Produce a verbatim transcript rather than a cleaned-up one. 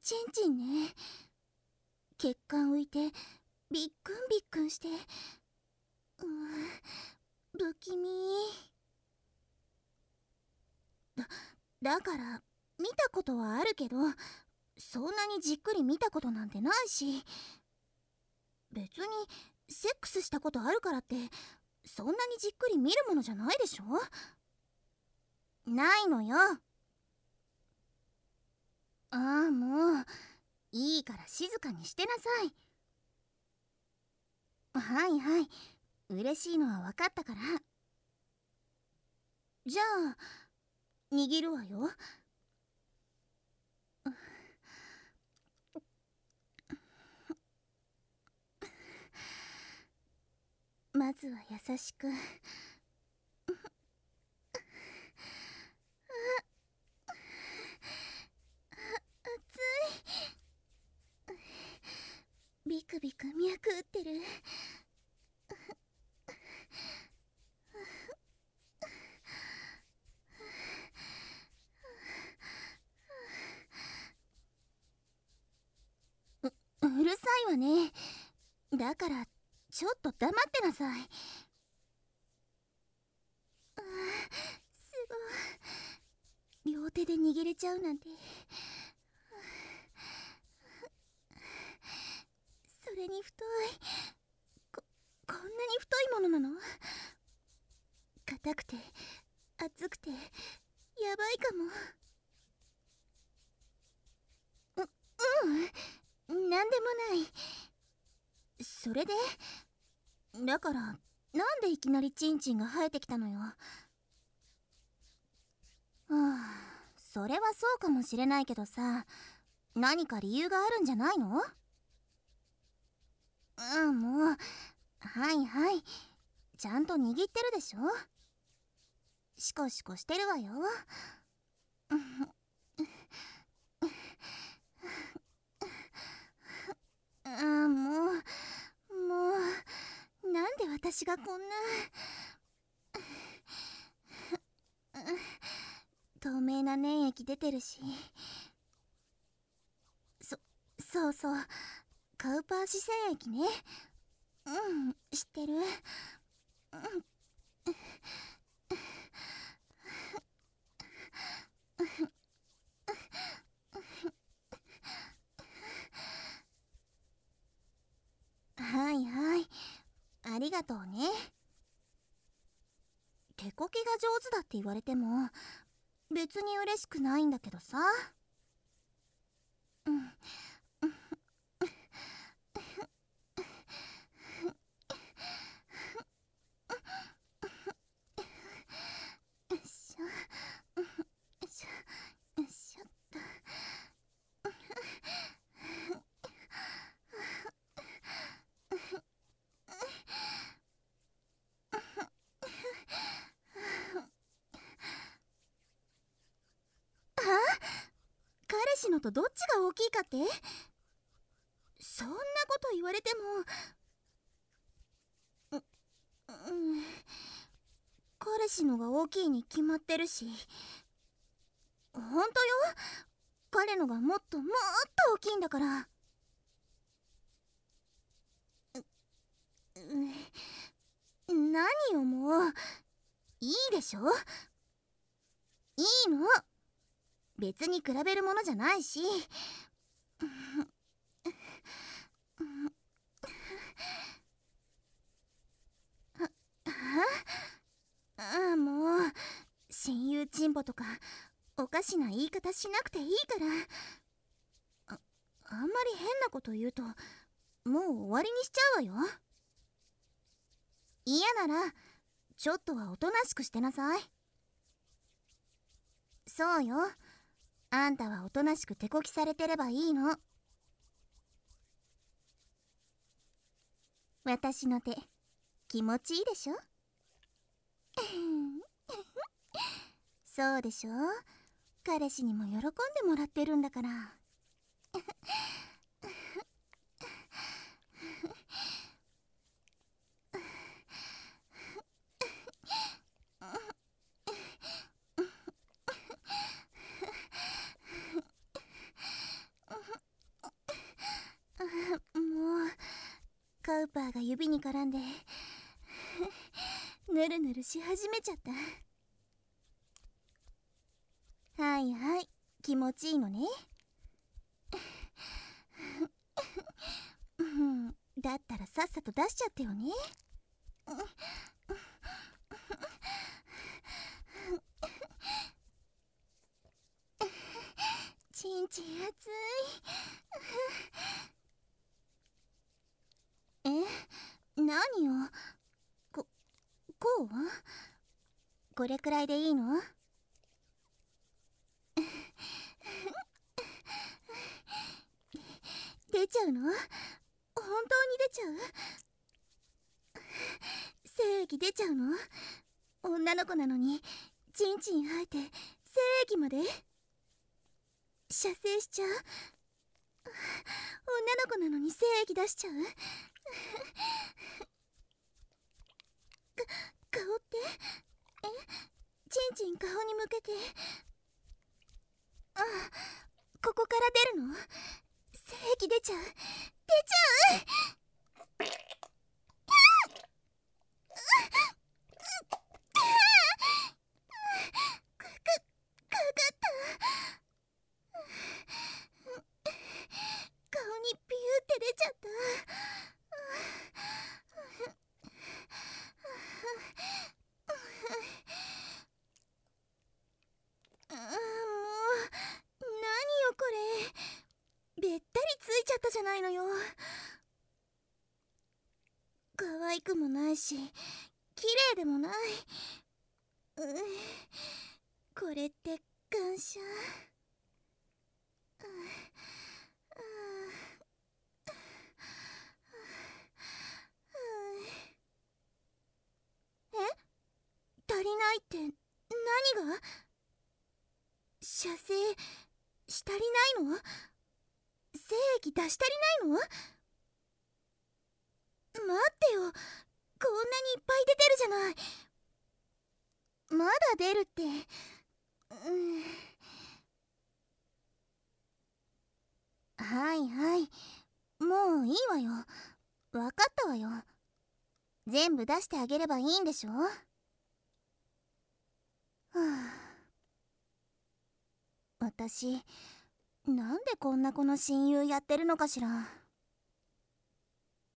チンチンね。血管浮いてびっくんびっくんして、うー不気味だ。だから見たことはあるけど、そんなにじっくり見たことなんてないし、別にセックスしたことあるからってそんなにじっくり見るものじゃないでしょ。ないのよ。ああ、もういいから静かにしてなさい。はいはい、嬉しいのは分かったから。じゃあ握るわよ。まずは優しく。熱い。ビクビク脈打ってる。う, うるさいわね。だからちょっと黙ってなさい。あ、すごい。両手で握れちゃうなんて。それに太い。ここんなに太いものなの？硬くて熱くてやばいかも。ううんなんでもない。それでだからなんでいきなりチンチンが生えてきたのよ。はあ、それはそうかもしれないけどさ、何か理由があるんじゃないの？うん、もうはいはい、ちゃんと握ってるでしょ。シコシコしてるわよ。あ、もうもうなんで私がこんな透明な粘液出てるし。そそうそう、カウパーシ染液ね。うん、知ってる。うん。はいはい、ありがとうね。手こきが上手だって言われても別に嬉しくないんだけどさ。うん。よいしょよいしょよいしょっと。彼氏のとどっちが大きいかって？そんなこと言われても、う、うん、彼氏のが大きいに決まってるし。ほんとよ、彼のがもっともっと大きいんだから。う、何よもう、いいでしょ。いいの、別に比べるものじゃないし。ああ、もう親友チンポとかおかしな言い方しなくていいから。 あ, あんまり変なこと言うともう終わりにしちゃうわよ。嫌ならちょっとはおとなしくしてなさい。そうよ、あんたはおとなしく手こきされてればいいの。私の手気持ちいいでしょ。そうでしょ、彼氏にも喜んでもらってるんだから。 指に絡んでぬるぬるし始めちゃった。はいはい、気持ちいいのね。だったらさっさと出しちゃってよね。ちんちん熱い。え、何よ。こ、こう？これくらいでいいの？出ちゃうの？本当に出ちゃう？精液出ちゃうの？女の子なのにチンチン生えて精液まで？射精しちゃう？女の子なのに精液出しちゃう？か、顔って？え？チンチン顔に向けて？ああ、ここから出るの？精液出ちゃう？出ちゃう？べったりついちゃったじゃないのよ。可愛くもないし綺麗でもない。うう、これって感謝。え？足りないって何が？射精し足りないの？精液出し足りないの？待ってよ、こんなにいっぱい出てるじゃない。まだ出るって、うん、はいはい、もういいわよ。わかったわよ。全部出してあげればいいんでしょ。はあ、私なんでこんな子の親友やってるのかしら。